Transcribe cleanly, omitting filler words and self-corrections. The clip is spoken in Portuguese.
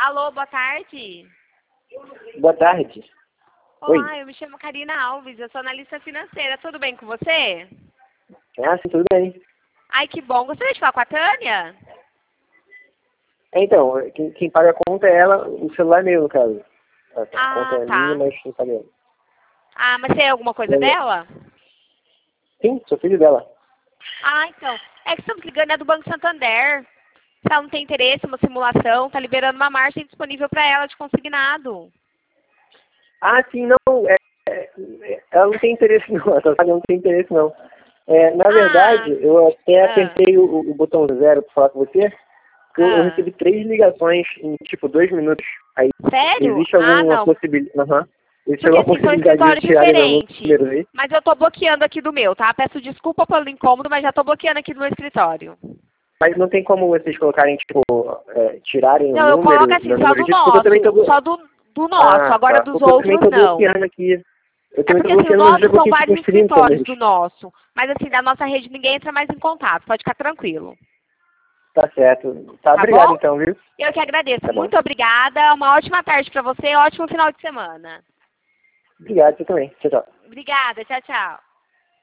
Alô, boa tarde. Boa tarde. Oi. Olá, eu me chamo Karina Alves, eu sou analista financeira. Tudo bem com você? Sim, tudo bem. Ai, que bom. Gostaria de falar com a Tânia? Então, quem paga a conta é ela, o celular é meu, no caso. A conta é minha, Tá. mas quem paga é ela. Ah, mas você é alguma coisa dela? Sim, sou filho dela. Então. É que estamos ligando, é do Banco Santander. Se ela não tem interesse, uma simulação, tá liberando uma margem disponível para ela de consignado. Sim, não, ela não tem interesse não, ela não tem interesse não. Na verdade, eu até apertei o botão 0 para falar com você, porque eu recebi 3 ligações em, tipo, 2 minutos. Aí, Sério? existe alguma Não. possibilidade... Existe Porque alguma assim, são possibilidade de escritórios tirarem meu número diferentes. aí? Mas eu tô bloqueando aqui do meu, tá? Peço desculpa pelo incômodo, mas já tô bloqueando aqui do meu escritório. Mas não tem como vocês colocarem, tipo, tirarem o Não, eu número, coloco assim, meu só número do de... Porque eu também tô... nosso. Só do nosso. Agora Tá. dos Porque eu também outros, tô não. bloqueando aqui. Eu É também tô porque assim, o bloqueando, mas eu já nosso são bloqueei tipo vários uns 30 escritórios números. do nosso. Mas assim, da nossa rede ninguém entra mais em contato. Pode ficar tranquilo. Tá certo. Tá, Tá obrigado bom? então, viu? Eu que agradeço. Tá bom. Muito obrigada. Uma ótima tarde pra você. Ótimo final de semana. Obrigado, você também. Tchau, tchau. Obrigada. Tchau, tchau.